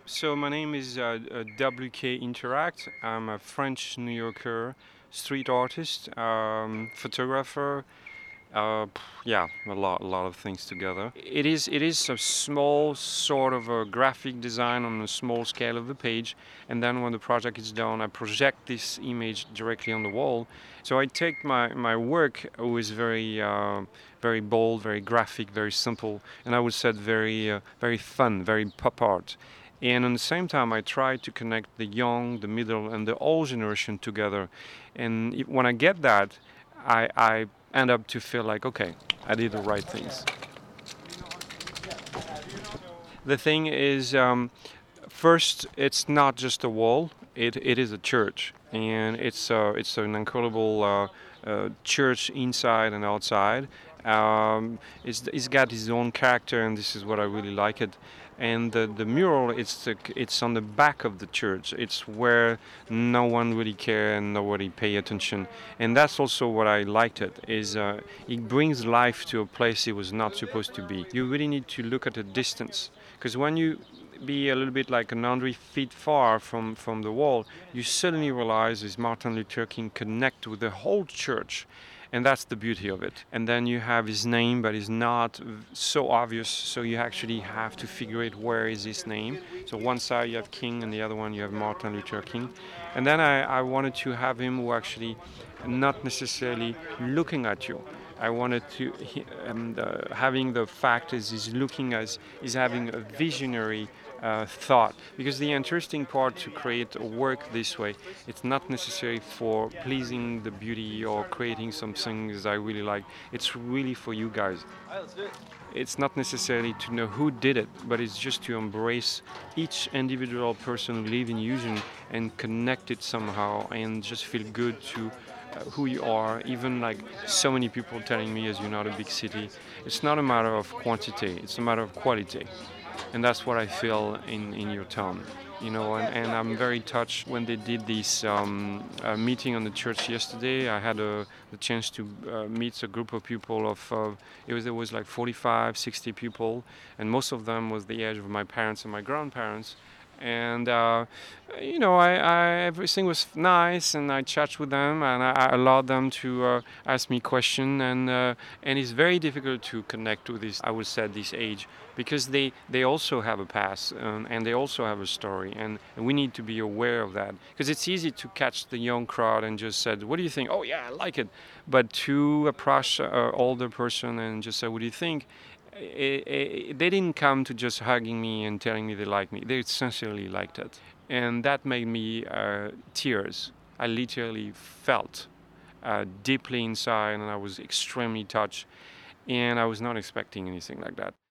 So my name is WK Interact. I'm a French New Yorker street artist, photographer. Yeah, a lot of things together. It is a small sort of a graphic design on a small scale of the page, and then when the project is done, I project this image directly on the wall. So I take my work, which is very bold, very graphic, very simple, and I would say very fun, very pop art. And at the same time, I try to connect the young, the middle, and the old generation together. And when I get that, I end up to feel like, okay, I did the right things. The thing is, first, it's not just a wall; it is a church, and it's an incredible church inside and outside. It's got its own character, and this is what I really like it. And the mural, it's on the back of the church. It's where no one really care and nobody pay attention, and that's also what I liked it. Is it brings life to a place it was not supposed to be. You really need to look at a distance, because when you be a little bit like 100 feet far from the wall, you suddenly realize is Martin Luther King connect with the whole church. And that's the beauty of it. And then you have his name, but it's not so obvious. So you actually have to figure out where is his name. So one side you have King, and the other one you have Martin Luther King. And then I wanted to have him who actually not necessarily looking at you. I wanted to having the fact is he's looking as he's having a visionary thought, because the interesting part to create a work this way, it's not necessary for pleasing the beauty or creating some things I really like. It's really for you guys. It's not necessarily to know who did it, but it's just to embrace each individual person who live in Eugene and connect it somehow and just feel good to who you are. Even like so many people telling me, as you're not a big city, it's not a matter of quantity, it's a matter of quality. And that's what I feel in your town. And I'm very touched when they did this meeting on the church yesterday. I had the chance to meet a group of people of it was like 45, 60 people, and most of them was the age of my parents and my grandparents. And everything was nice, and I chat with them, and I allowed them to ask me question, and it's very difficult to connect with this. I would say this age, because they also have a past, and they also have a story, and we need to be aware of that, because it's easy to catch the young crowd and just said, "What do you think?" "Oh yeah, I like it," but to approach an older person and just say, "What do you think?" They didn't come to just hugging me and telling me they like me. They essentially liked it, and that made me tears. I literally felt deeply inside, and I was extremely touched, and I was not expecting anything like that.